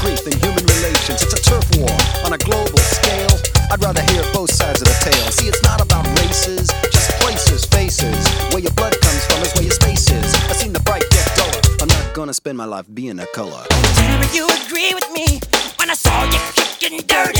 truth in human relations. It's a turf war on a global scale. I'd rather hear both sides of the tale. See, it's not about races, just places, faces. Where your blood comes from is where your space is. I've seen the bright get duller. I'm not gonna spend my life being a color. Tell me you agree with me when I saw you kicking dirty.